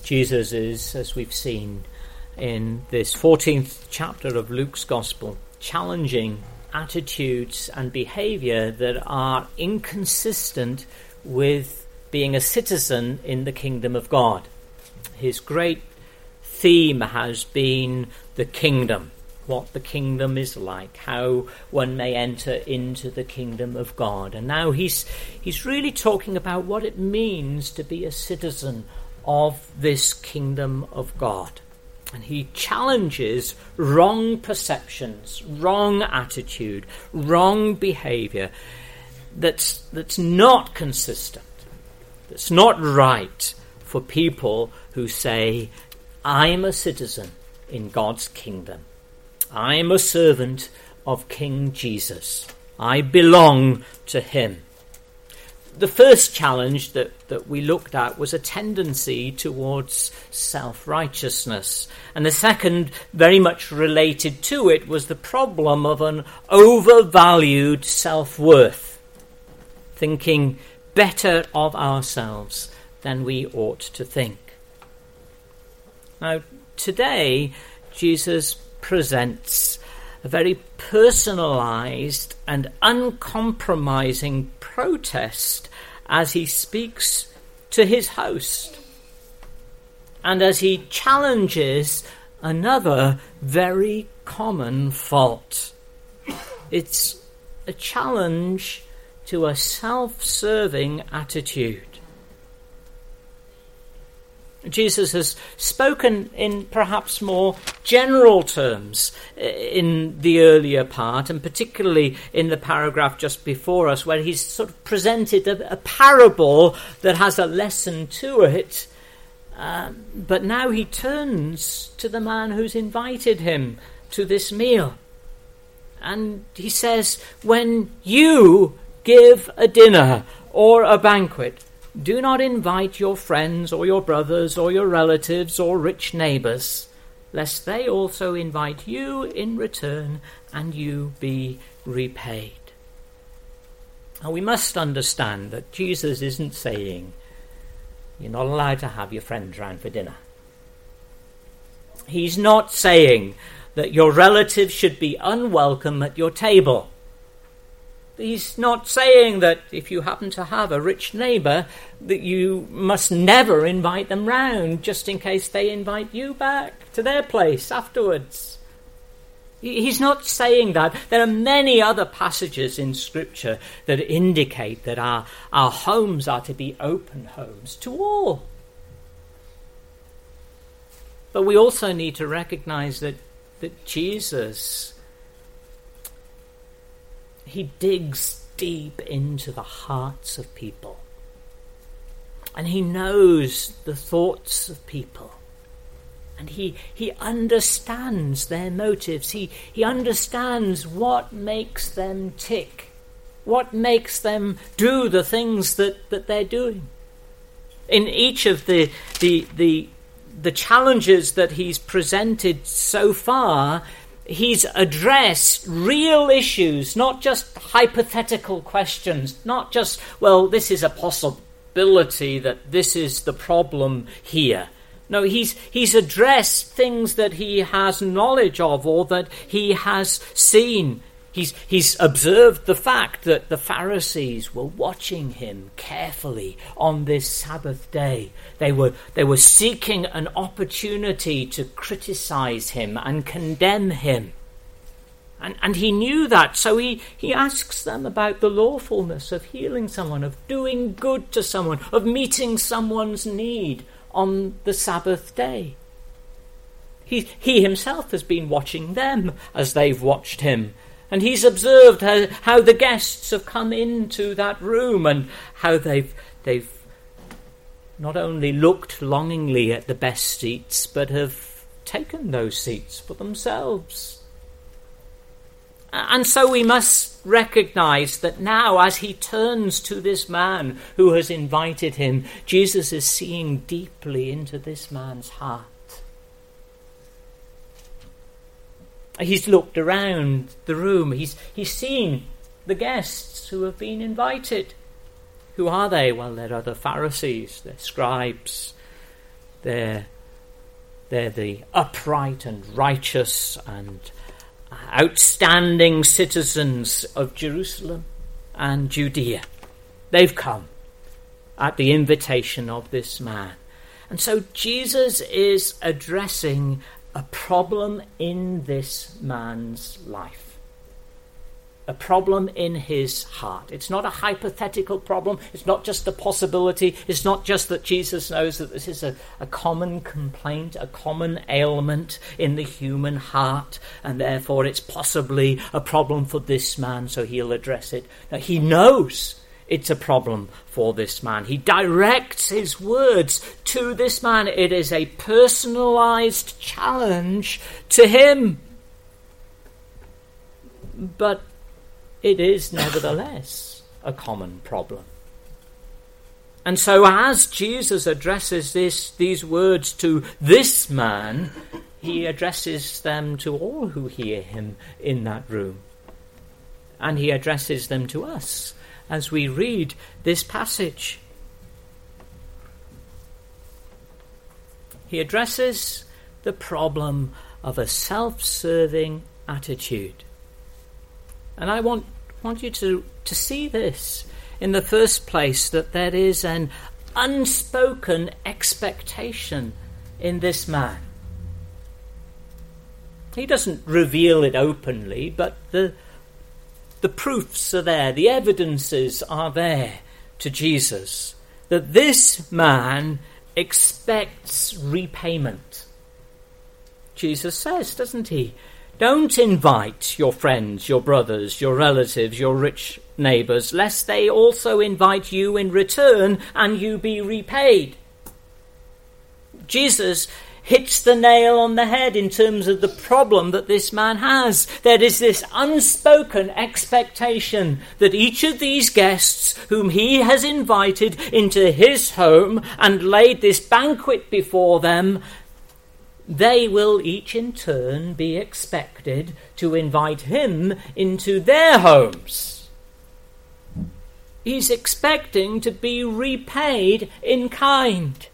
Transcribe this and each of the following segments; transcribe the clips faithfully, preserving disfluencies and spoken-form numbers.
Jesus is, as we've seen in this fourteenth chapter of Luke's Gospel, challenging attitudes and behavior that are inconsistent with being a citizen in the kingdom of God. His great theme has been the kingdom, what the kingdom is like, how one may enter into the kingdom of God. And now he's he's really talking about what it means to be a citizen of this kingdom of God. And he challenges wrong perceptions, wrong attitude, wrong behavior that's that's not consistent, that's not right for people who say, I'm a citizen in God's kingdom. I'm a servant of King Jesus. I belong to him. The first challenge that, that we looked at was a tendency towards self-righteousness. And the second, very much related to it, was the problem of an overvalued self-worth, thinking better of ourselves than we ought to think. Now, today, Jesus presents a very personalized and uncompromising protest as he speaks to his host and as he challenges another very common fault. It's a challenge to a self-serving attitude. Jesus has spoken in perhaps more general terms in the earlier part, and particularly in the paragraph just before us, where he's sort of presented a, a parable that has a lesson to it. Um, but now he turns to the man who's invited him to this meal. And he says, when you give a dinner or a banquet, do not invite your friends or your brothers or your relatives or rich neighbors, lest they also invite you in return and you be repaid. Now we must understand that Jesus isn't saying you're not allowed to have your friends round for dinner. He's not saying that your relatives should be unwelcome at your table. He's not saying that if you happen to have a rich neighbour, that you must never invite them round, just in case they invite you back to their place afterwards. He's not saying that. There are many other passages in Scripture that indicate that our, our homes are to be open homes to all. But we also need to recognise that, that Jesus, he digs deep into the hearts of people. And he knows the thoughts of people. And he he understands their motives. He, he understands what makes them tick. What makes them do the things that, that they're doing. In each of the the the the challenges that he's presented so far, he's addressed real issues, not just hypothetical questions, not just, well, this is a possibility that this is the problem here. No, he's he's addressed things that he has knowledge of or that he has seen. He's he's observed the fact that the Pharisees were watching him carefully on this Sabbath day. They were they were seeking an opportunity to criticize him and condemn him. And and he knew that, so he, he asks them about the lawfulness of healing someone, of doing good to someone, of meeting someone's need on the Sabbath day. He he himself has been watching them as they've watched him. And he's observed how, how the guests have come into that room and how they've they've not only looked longingly at the best seats, but have taken those seats for themselves. And so we must recognize that now, as he turns to this man who has invited him, Jesus is seeing deeply into this man's heart. He's looked around the room. He's he's seen the guests who have been invited. Who are they? Well, they're other Pharisees, they're scribes, They're, they're the upright and righteous and outstanding citizens of Jerusalem and Judea. They've come at the invitation of this man. And so Jesus is addressing a problem in this man's life. A problem in his heart. It's not a hypothetical problem. It's not just a possibility. It's not just that Jesus knows that this is a, a common complaint, a common ailment in the human heart, and therefore it's possibly a problem for this man, so he'll address it. Now, he knows it's a problem for this man. He directs his words to this man. It is a personalized challenge to him. But it is nevertheless a common problem. And so as Jesus addresses this, these words to this man, he addresses them to all who hear him in that room. And he addresses them to us as we read this passage. He addresses the problem of a self-serving attitude. And I want, want you to, to see this in the first place, that there is an unspoken expectation in this man. He doesn't reveal it openly, but the, the proofs are there, the evidences are there to Jesus, that this man expects repayment. Jesus says, doesn't he? Don't invite your friends, your brothers, your relatives, your rich neighbours, lest they also invite you in return and you be repaid. Jesus hits the nail on the head in terms of the problem that this man has. There is this unspoken expectation that each of these guests whom he has invited into his home and laid this banquet before them, they will each in turn be expected to invite him into their homes. He's expecting to be repaid in kind.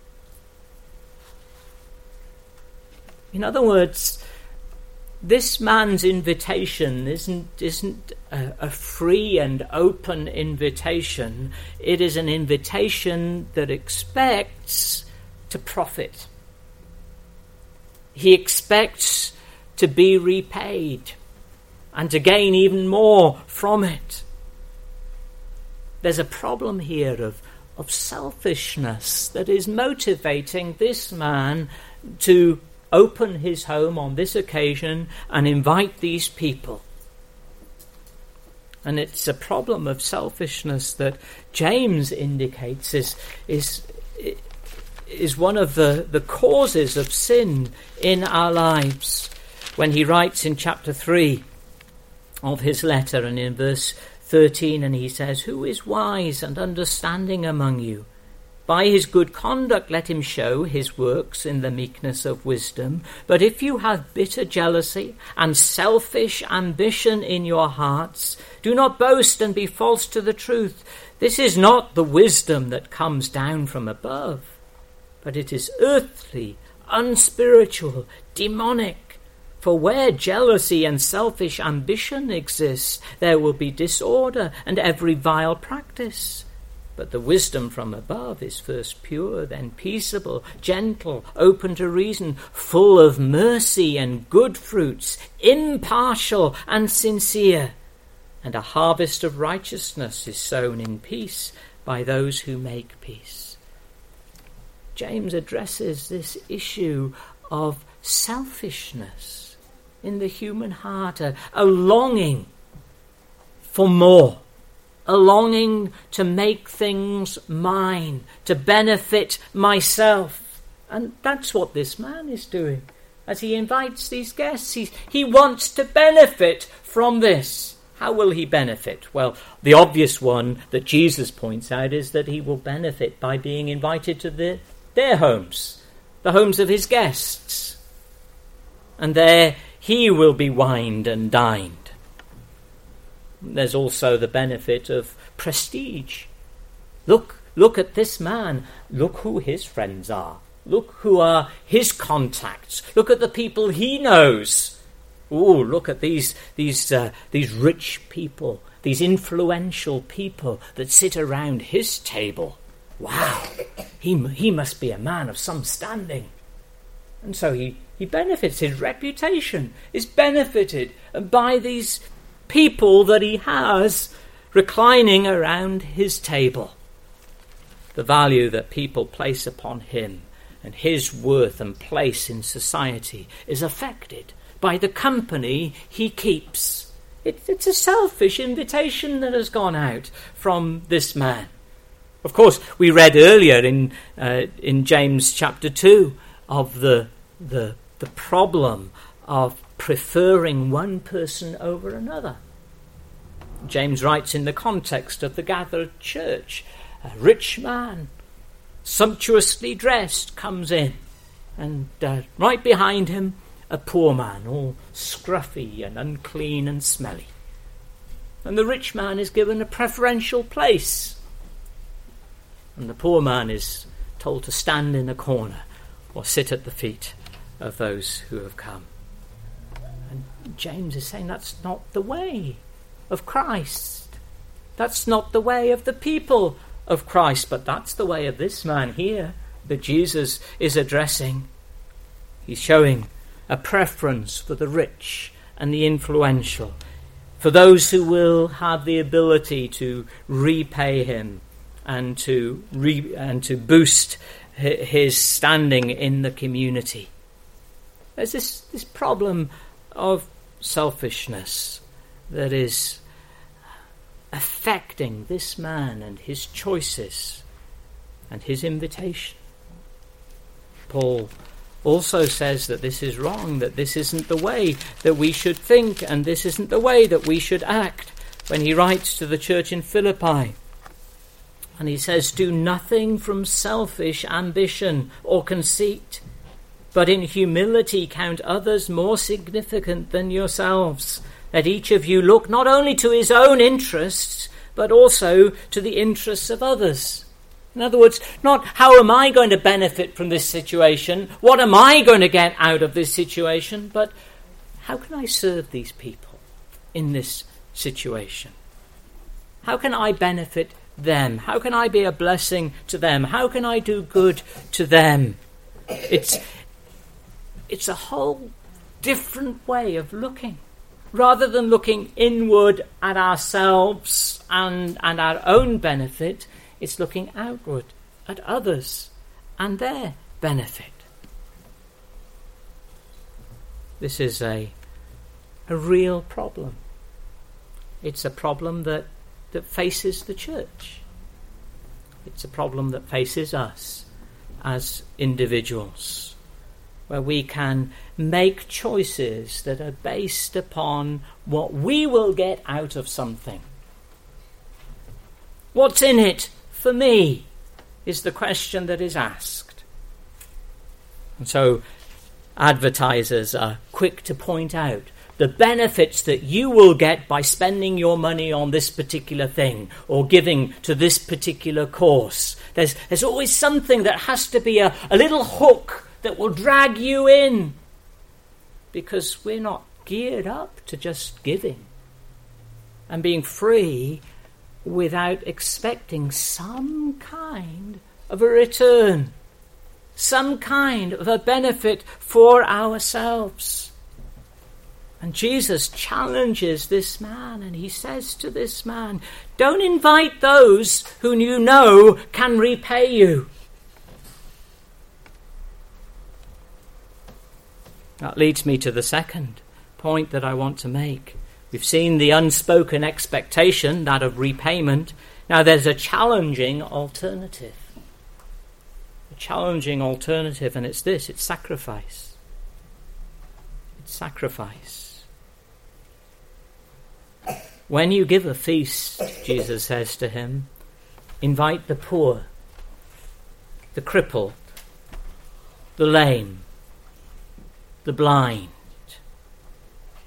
In other words, this man's invitation isn't, isn't a, a free and open invitation. It is an invitation that expects to profit. He expects to be repaid and to gain even more from it. There's a problem here of, of selfishness that is motivating this man to open his home on this occasion and invite these people. And it's a problem of selfishness that James indicates is is is one of the, the causes of sin in our lives. When he writes in chapter three of his letter and in verse thirteen, and he says, "Who is wise and understanding among you? By his good conduct let him show his works in the meekness of wisdom. But if you have bitter jealousy and selfish ambition in your hearts, do not boast and be false to the truth. This is not the wisdom that comes down from above, but it is earthly, unspiritual, demonic. For where jealousy and selfish ambition exists, there will be disorder and every vile practice. But the wisdom from above is first pure, then peaceable, gentle, open to reason, full of mercy and good fruits, impartial and sincere. And a harvest of righteousness is sown in peace by those who make peace." James addresses this issue of selfishness in the human heart, a, a longing for more. A longing to make things mine, to benefit myself. And that's what this man is doing. As he invites these guests, he, he wants to benefit from this. How will he benefit? Well, the obvious one that Jesus points out is that he will benefit by being invited to the, their homes, the homes of his guests. And there he will be wined and dined. There's also the benefit of prestige. Look, look at this man. Look who his friends are. Look who are his contacts. Look at the people he knows. Oh, look at these these uh, these rich people, these influential people that sit around his table. Wow, he he must be a man of some standing. And so he, he benefits. His reputation is benefited by these people that he has reclining around his table. The value that people place upon him and his worth and place in society is affected by the company he keeps. It, it's a selfish invitation that has gone out from this man. Of course, we read earlier in uh, in James chapter two of the the the problem of preferring one person over another. James writes in the context of the gathered church, a rich man, sumptuously dressed, comes in, and uh, right behind him, a poor man, all scruffy and unclean and smelly. And the rich man is given a preferential place, and the poor man is told to stand in a corner or sit at the feet of those who have come. And James is saying that's not the way of Christ. That's not the way of the people of Christ, but that's the way of this man here that Jesus is addressing. He's showing a preference for the rich and the influential, for those who will have the ability to repay him and to re- and to boost his standing in the community. There's this, this problem of selfishness that is affecting this man and his choices and his invitation. Paul also says that this is wrong, that this isn't the way that we should think, and this isn't the way that we should act, when he writes to the church in Philippi. And he says, do nothing from selfish ambition or conceit, but in humility count others more significant than yourselves. Let each of you look not only to his own interests, but also to the interests of others. In other words, not how am I going to benefit from this situation, what am I going to get out of this situation, but how can I serve these people in this situation? How can I benefit them? How can I be a blessing to them? How can I do good to them? It's it's a whole different way of looking. Rather than looking inward at ourselves and, and our own benefit, it's looking outward at others and their benefit. This is a a real problem. It's a problem that, that faces the church. It's a problem that faces us as individuals, where we can make choices that are based upon what we will get out of something. What's in it for me is the question that is asked. And so advertisers are quick to point out the benefits that you will get by spending your money on this particular thing or giving to this particular course. There's, there's always something that has to be a, a little hook that will drag you in, because we're not geared up to just giving and being free without expecting some kind of a return, some kind of a benefit for ourselves. And Jesus challenges this man, and he says to this man, don't invite those whom you know can repay you. That leads me to the second point that I want to make. We've seen the unspoken expectation, that of repayment. Now there's a challenging alternative. A challenging alternative, and it's this, it's sacrifice. It's sacrifice. When you give a feast, Jesus says to him, invite the poor, the crippled, the lame, the blind.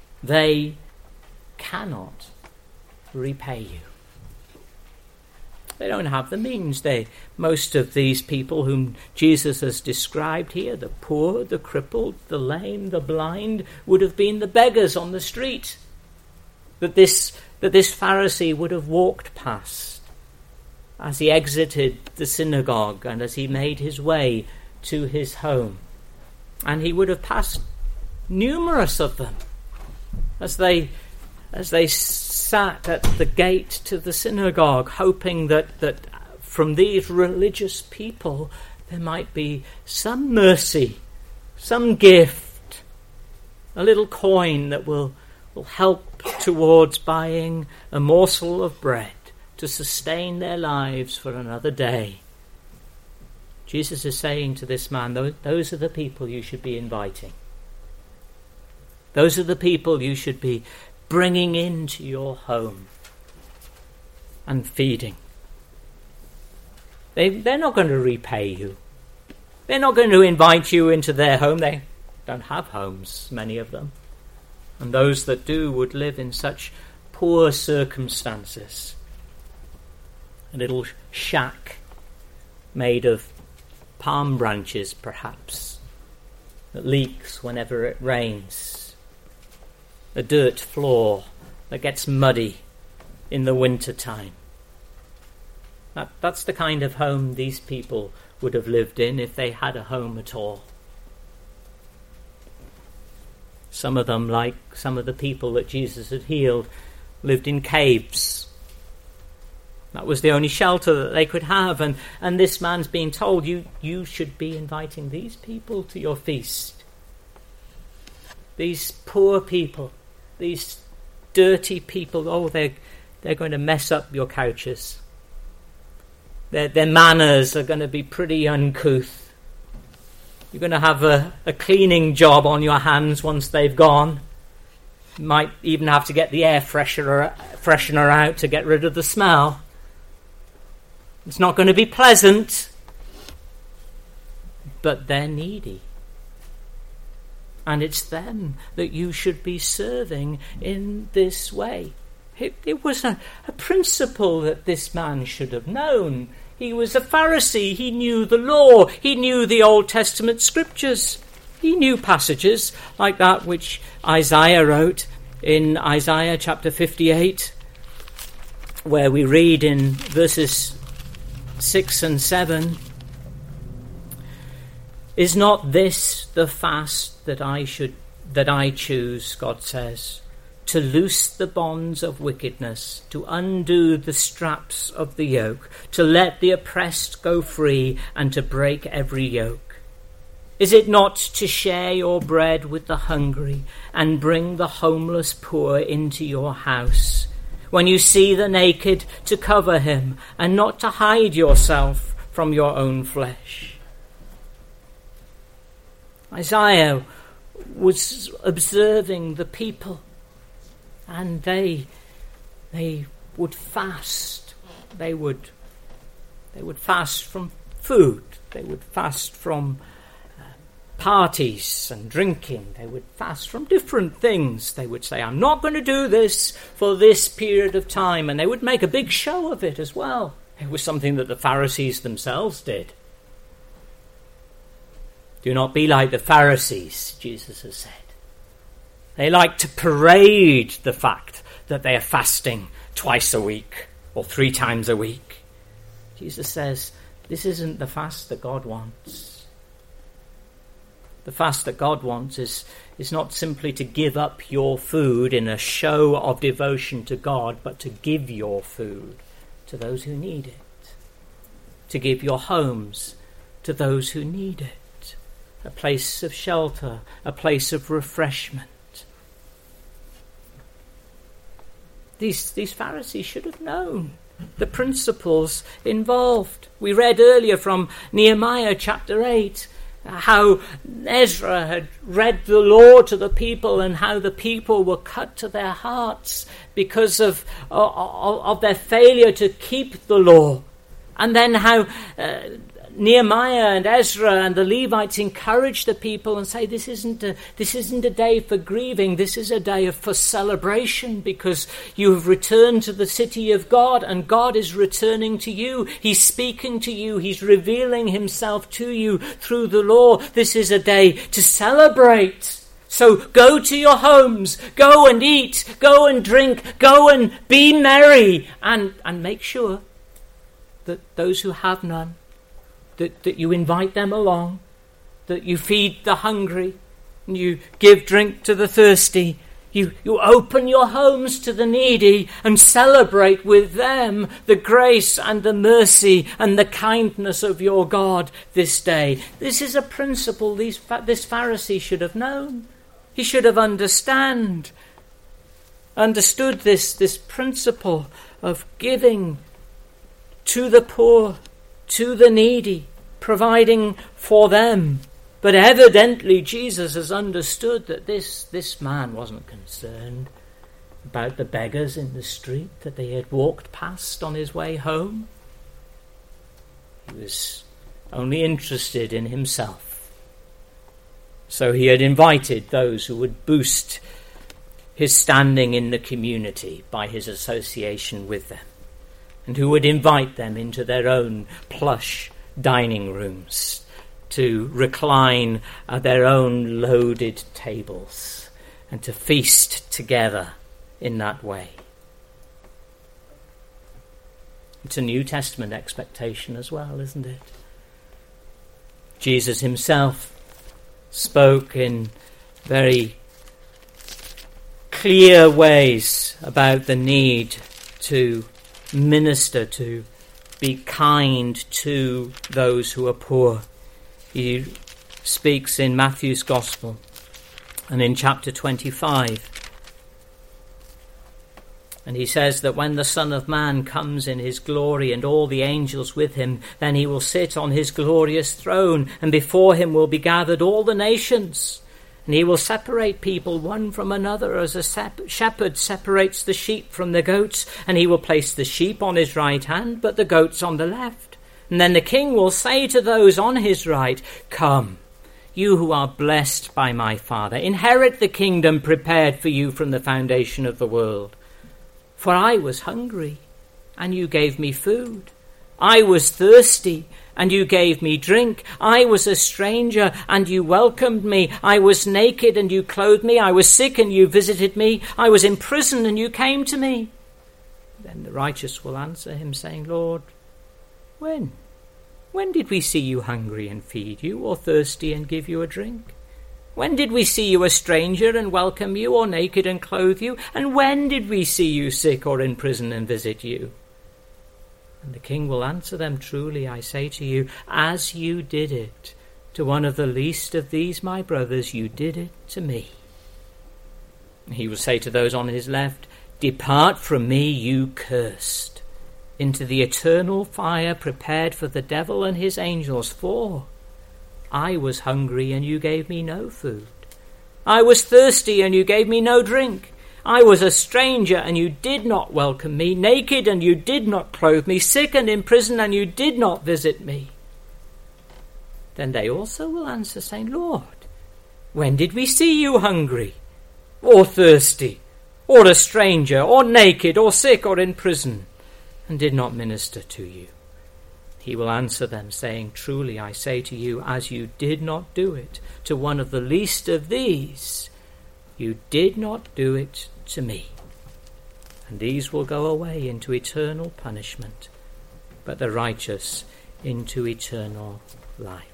They cannot repay you. They don't have the means. They, most of these people whom Jesus has described here, the poor, the crippled, the lame, the blind, would have been the beggars on the street that this, that this Pharisee would have walked past as he exited the synagogue and as he made his way to his home. And he would have passed numerous of them as they as they sat at the gate to the synagogue, hoping that, that from these religious people there might be some mercy, some gift, a little coin that will, will help towards buying a morsel of bread to sustain their lives for another day. Jesus is saying to this man, those, those are the people you should be inviting. Those are the people you should be bringing into your home and feeding. They, they're not going to repay you. They're not going to invite you into their home. They don't have homes, many of them. And those that do would live in such poor circumstances. A little shack made of palm branches, perhaps, that leaks whenever it rains. A dirt floor that gets muddy in the winter time. That, that's the kind of home these people would have lived in if they had a home at all. Some of them, like some of the people that Jesus had healed, lived in caves. That was the only shelter that they could have. And, and this man's being told, you, you should be inviting these people to your feast. These poor people, these dirty people, oh, they're, they're going to mess up your couches. Their, their manners are going to be pretty uncouth. You're going to have a, a cleaning job on your hands once they've gone. You might even have to get the air freshener, freshener out to get rid of the smell. It's not going to be pleasant, but they're needy. And it's them that you should be serving in this way. It, it was a, a principle that this man should have known. He was a Pharisee. He knew the law. He knew the Old Testament scriptures. He knew passages like that which Isaiah wrote in Isaiah chapter fifty-eight, where we read in verses six and seven, "Is not this the fast that I should that I choose," God says, "to loose the bonds of wickedness, to undo the straps of the yoke, to let the oppressed go free, and to break every yoke? Is it not to share your bread with the hungry, and bring the homeless poor into your house? When you see the naked, to cover him, and not to hide yourself from your own flesh?" Isaiah was observing the people, and they they would fast. They would they would fast from food. They would fast from uh, parties and drinking. They would fast from different things. They would say, "I'm not going to do this for this period of time," and they would make a big show of it as well. It was something that the Pharisees themselves did. Do not be like the Pharisees, Jesus has said. They like to parade the fact that they are fasting twice a week or three times a week. Jesus says, this isn't the fast that God wants. The fast that God wants is, is not simply to give up your food in a show of devotion to God, but to give your food to those who need it. To give your homes to those who need it. A place of shelter, a place of refreshment. These, these Pharisees should have known the principles involved. We read earlier from Nehemiah chapter eight how Ezra had read the law to the people and how the people were cut to their hearts because of, of, of their failure to keep the law. And then how uh, Nehemiah and Ezra and the Levites encourage the people and say, this isn't a, this isn't a day for grieving, this is a day of, for celebration, because you have returned to the city of God and God is returning to you. He's speaking to you. He's revealing himself to you through the law. This is a day to celebrate. So go to your homes, go and eat, go and drink, go and be merry, and, and make sure that those who have none, that, that you invite them along, that you feed the hungry, and you give drink to the thirsty. You, you open your homes to the needy and celebrate with them the grace and the mercy and the kindness of your God this day. This is a principle these, this Pharisee should have known. He should have understand, understood this, this principle of giving to the poor, to the needy, providing for them. But evidently Jesus has understood that this, this man wasn't concerned about the beggars in the street that they had walked past on his way home. He was only interested in himself. So he had invited those who would boost his standing in the community by his association with them, and who would invite them into their own plush dining rooms to recline at their own loaded tables and to feast together in that way. It's a New Testament expectation as well, isn't it? Jesus himself spoke in very clear ways about the need to minister, to be kind to those who are poor. He speaks in Matthew's Gospel and in chapter twenty-five. And he says that when the Son of Man comes in his glory and all the angels with him, then he will sit on his glorious throne, and before him will be gathered all the nations. And he will separate people one from another as a sep- shepherd separates the sheep from the goats. And he will place the sheep on his right hand, but the goats on the left. And then the king will say to those on his right, "Come, you who are blessed by my Father, inherit the kingdom prepared for you from the foundation of the world. For I was hungry, and you gave me food. I was thirsty, and you gave me drink. I was a stranger, and you welcomed me. I was naked, and you clothed me. I was sick, and you visited me. I was in prison, and you came to me." Then the righteous will answer him, saying, "Lord, when? When did we see you hungry and feed you, or thirsty and give you a drink? When did we see you a stranger and welcome you, or naked and clothe you? And when did we see you sick or in prison and visit you?" And the king will answer them, "Truly I say to you, as you did it to one of the least of these my brothers, you did it to me." He will say to those on his left, "Depart from me, you cursed, into the eternal fire prepared for the devil and his angels. For I was hungry, and you gave me no food. I was thirsty, and you gave me no drink. I was a stranger, and you did not welcome me. Naked, and you did not clothe me. Sick and in prison, and you did not visit me." Then they also will answer, saying, "Lord, when did we see you hungry, or thirsty, or a stranger, or naked, or sick, or in prison, and did not minister to you?" He will answer them, saying, "Truly I say to you, as you did not do it to one of the least of these, you did not do it to me." And these will go away into eternal punishment, but the righteous into eternal life.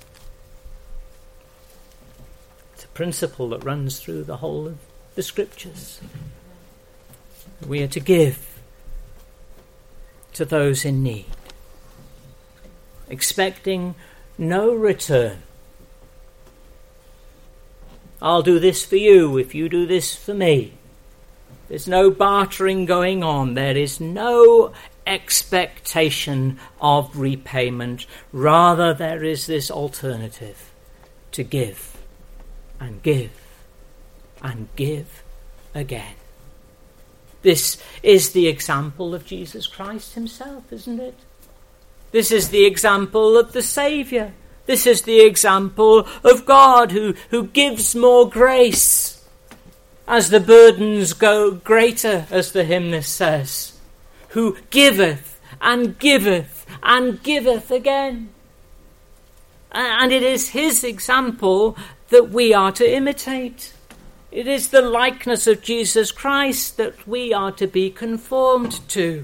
It's a principle that runs through the whole of the Scriptures. We are to give to those in need, expecting no return. I'll do this for you if you do this for me. There's no bartering going on. There is no expectation of repayment. Rather, there is this alternative to give and give and give again. This is the example of Jesus Christ himself, isn't it? This is the example of the Saviour. This is the example of God who, who gives more grace as the burdens go greater, as the hymnist says, who giveth and giveth and giveth again. And it is his example that we are to imitate. It is the likeness of Jesus Christ that we are to be conformed to.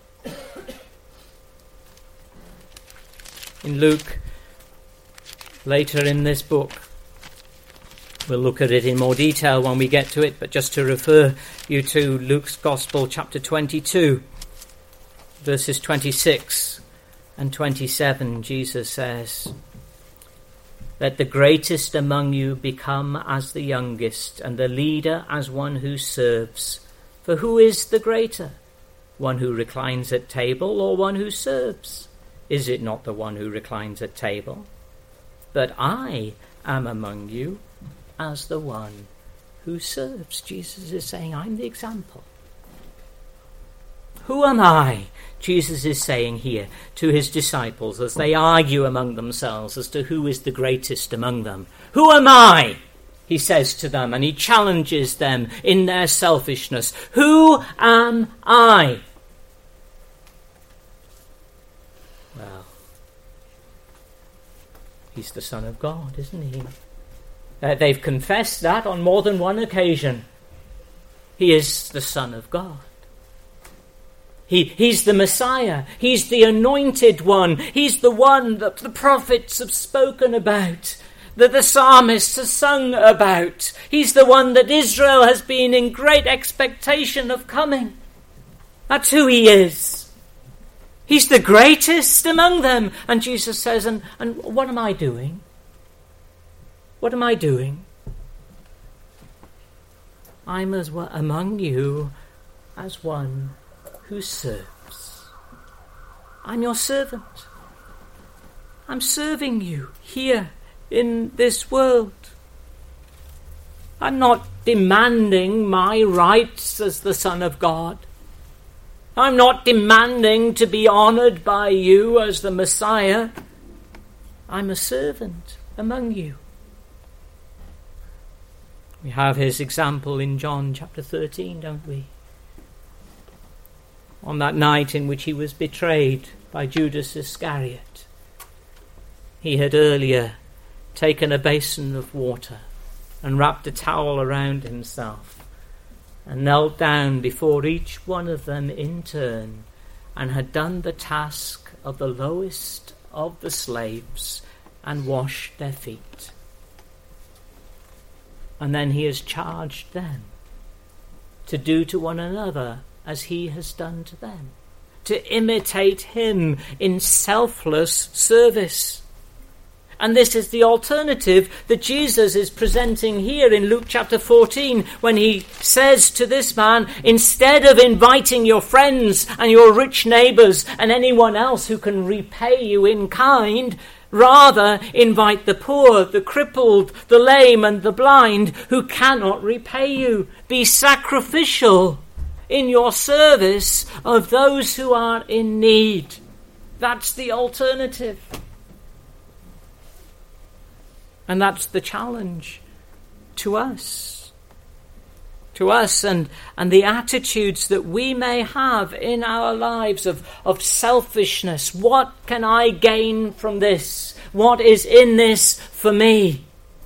In Luke, later in this book, we'll look at it in more detail when we get to it, but just to refer you to Luke's Gospel, chapter twenty-two, verses twenty-six and twenty-seven, Jesus says, "Let the greatest among you become as the youngest, and the leader as one who serves. For who is the greater, one who reclines at table or one who serves? Is it not the one who reclines at table? But I am among you as the one who serves." Jesus is saying, I'm the example. Who am I? Jesus is saying here to his disciples as they argue among themselves as to who is the greatest among them. Who am I? He says to them, and he challenges them in their selfishness. Who am I? Well, he's the Son of God, isn't he? Uh, they've confessed that on more than one occasion. He is the Son of God. He, he's the Messiah. He's the anointed one. He's the one that the prophets have spoken about, that the psalmists have sung about. He's the one that Israel has been in great expectation of coming. That's who he is. He's the greatest among them. And Jesus says, and, and what am I doing? What am I doing? I'm as well among you as one who serves. I'm your servant. I'm serving you here in this world. I'm not demanding my rights as the Son of God. I'm not demanding to be honoured by you as the Messiah. I'm a servant among you. We have his example in John chapter thirteen, don't we? On that night in which he was betrayed by Judas Iscariot, he had earlier taken a basin of water and wrapped a towel around himself and knelt down before each one of them in turn and had done the task of the lowest of the slaves and washed their feet. And then he has charged them to do to one another as he has done to them, to imitate him in selfless service. And this is the alternative that Jesus is presenting here in Luke chapter fourteen, when he says to this man, instead of inviting your friends and your rich neighbours and anyone else who can repay you in kind, rather invite the poor, the crippled, the lame and the blind who cannot repay you. Be sacrificial in your service of those who are in need. That's the alternative. And that's the challenge to us. To us and, and the attitudes that we may have in our lives of, of selfishness. What can I gain from this? What is in this for me?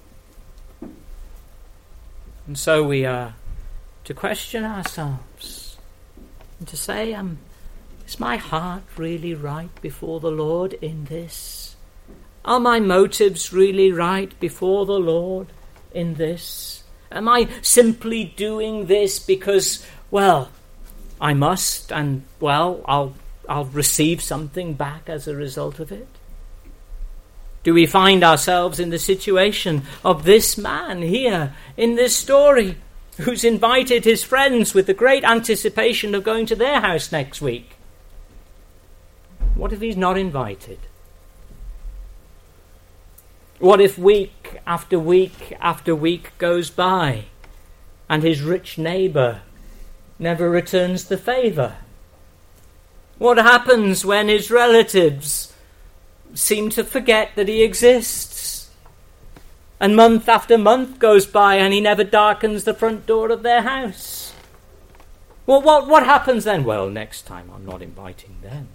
And so we are to question ourselves and to say, um, is my heart really right before the Lord in this? Are my motives really right before the Lord in this? Am I simply doing this because, well, I must, and, well, I'll I'll receive something back as a result of it? Do we find ourselves in the situation of this man here in this story, who's invited his friends with the great anticipation of going to their house next week? What if he's not invited? What if week after week after week goes by and his rich neighbour never returns the favour? What happens when his relatives seem to forget that he exists? And month after month goes by and he never darkens the front door of their house. Well, what, what happens then? Well, next time I'm not inviting them.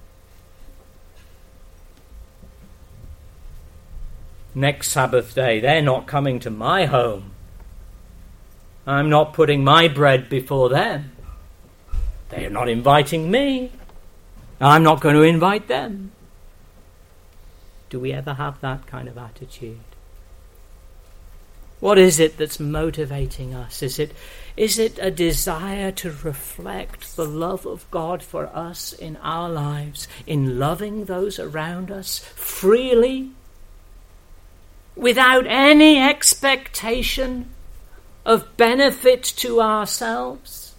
Next Sabbath day, they're not coming to my home. I'm not putting my bread before them. They're not inviting me. I'm not going to invite them. Do we ever have that kind of attitude? What is it that's motivating us? Is it, is it a desire to reflect the love of God for us in our lives, in loving those around us freely, without any expectation of benefit to ourselves?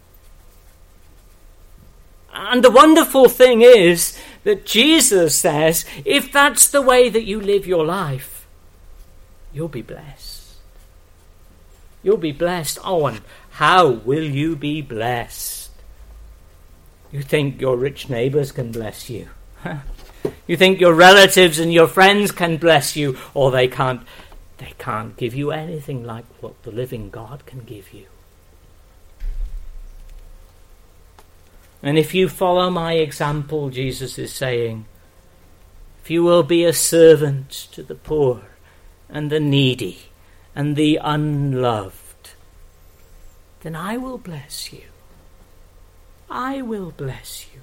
And the wonderful thing is that Jesus says, if that's the way that you live your life, you'll be blessed. You'll be blessed. Oh, and how will you be blessed? You think your rich neighbours can bless you? You think your relatives and your friends can bless you, or they can't, they can't give you anything like what the living God can give you. And if you follow my example, Jesus is saying, if you will be a servant to the poor and the needy and the unloved, then I will bless you. I will bless you.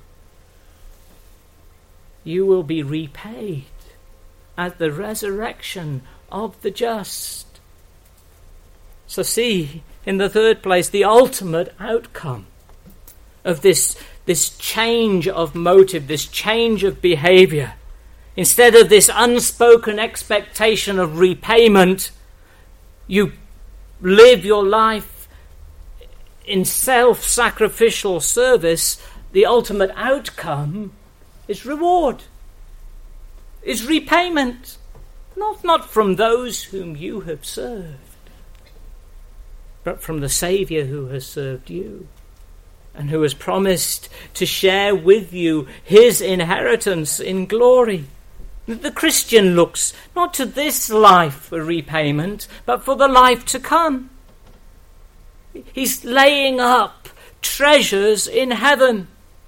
You will be repaid at the resurrection of the just. So see, in the third place, the ultimate outcome of this, this change of motive, this change of behavior. Instead of this unspoken expectation of repayment, you live your life in self-sacrificial service. The ultimate outcome is reward, is repayment, not, not from those whom you have served, but from the Saviour who has served you and who has promised to share with you his inheritance in glory. The Christian looks not to this life for repayment, but for the life to come. He's laying up treasures in heaven.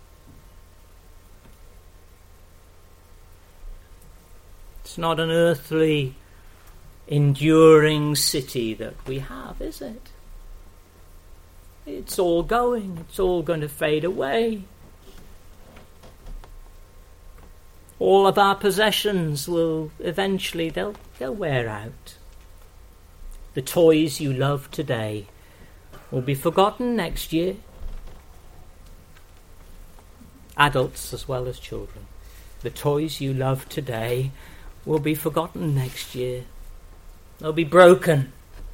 It's not an earthly, enduring city that we have, is it? It's all going. It's all going to fade away. All of our possessions will eventually, they'll, they'll wear out. The toys you love today will be forgotten next year. Adults as well as children. The toys you love today will be forgotten next year. They'll be broken,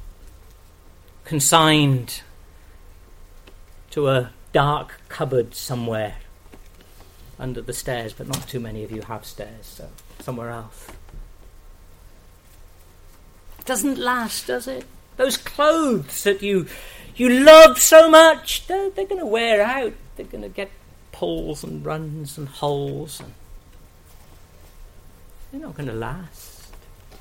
consigned to a dark cupboard somewhere under the stairs, but not too many of you have stairs, so somewhere else. It doesn't last, does it? Those clothes that you you love so much, they're, they're going to wear out. They're going to get pulls and runs and holes. And they're not going to last.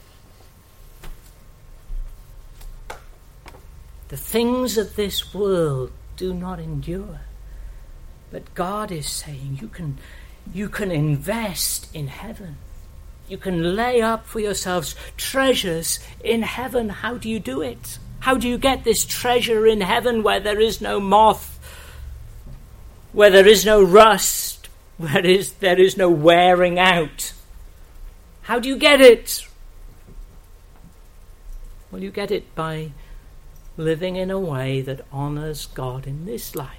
The things of this world do not endure. But God is saying you can, you can invest in heaven. You can lay up for yourselves treasures in heaven. How do you do it? How do you get this treasure in heaven where there is no moth, where there is no rust, where is, there is no wearing out? How do you get it? Well, you get it by living in a way that honors God in this life.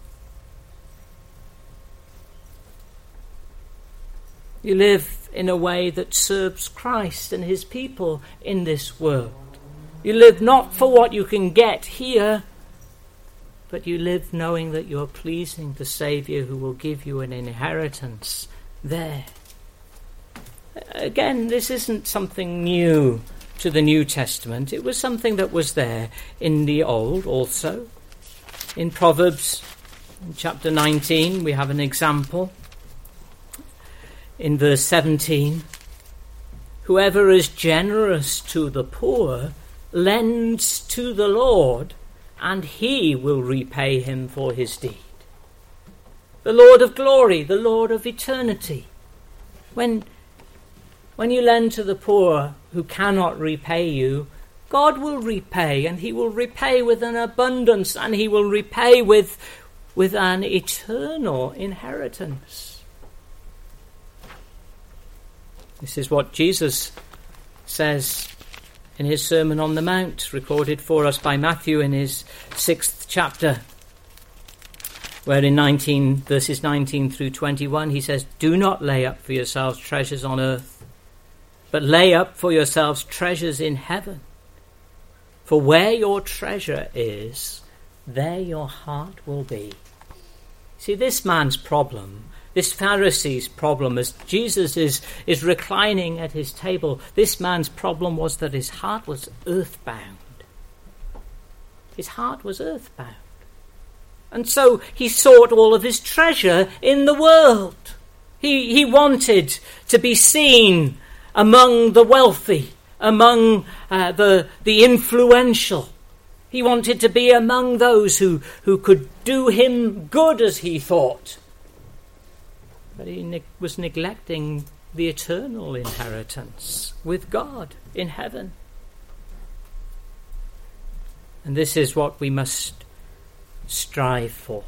You live in a way that serves Christ and his people in this world. You live not for what you can get here, but you live knowing that you're pleasing the Saviour who will give you an inheritance there. Again, this isn't something new to the New Testament. It was something that was there in the Old also. In Proverbs in chapter nineteen, we have an example. in verse seventeen, whoever is generous to the poor lends to the Lord, and he will repay him for his deed. The Lord of glory, the Lord of eternity. When, when you lend to the poor who cannot repay you, God will repay, and he will repay with an abundance, and he will repay with, with an eternal inheritance. This is what Jesus says in his Sermon on the Mount, recorded for us by Matthew in his sixth chapter, where in nineteen verses nineteen through twenty-one he says, "Do not lay up for yourselves treasures on earth, but lay up for yourselves treasures in heaven. For where your treasure is, there your heart will be." See, this man's problem, this Pharisee's problem, as Jesus is, is reclining at his table, this man's problem was that his heart was earthbound. His heart was earthbound. And so he sought all of his treasure in the world. He, he wanted to be seen among the wealthy, among uh, the, the influential. He wanted to be among those who, who could do him good, as he thought. But he ne- was neglecting the eternal inheritance with God in heaven. And this is what we must strive for.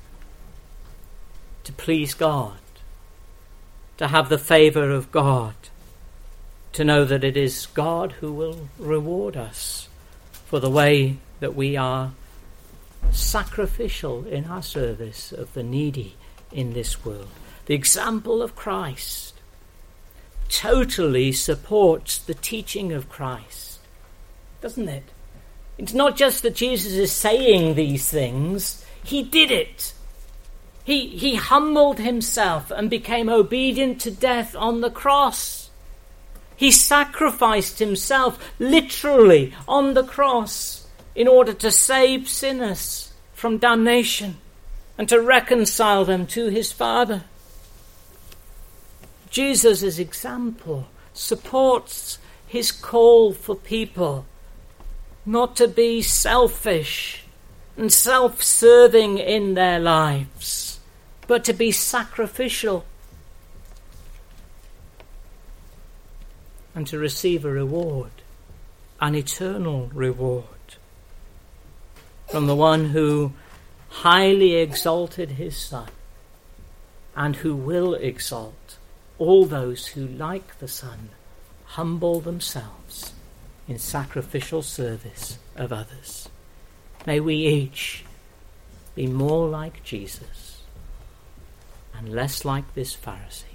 To please God. To have the favour of God. To know that it is God who will reward us for the way that we are sacrificial in our service of the needy in this world. The example of Christ totally supports the teaching of Christ, doesn't it? It's not just that Jesus is saying these things, he did it. He, he humbled himself and became obedient to death on the cross. He sacrificed himself literally on the cross in order to save sinners from damnation and to reconcile them to his Father. Jesus' example supports his call for people not to be selfish and self-serving in their lives, but to be sacrificial and to receive a reward, an eternal reward, from the one who highly exalted his Son and who will exalt all those who, like the Son, humble themselves in sacrificial service of others. May we each be more like Jesus and less like this Pharisee.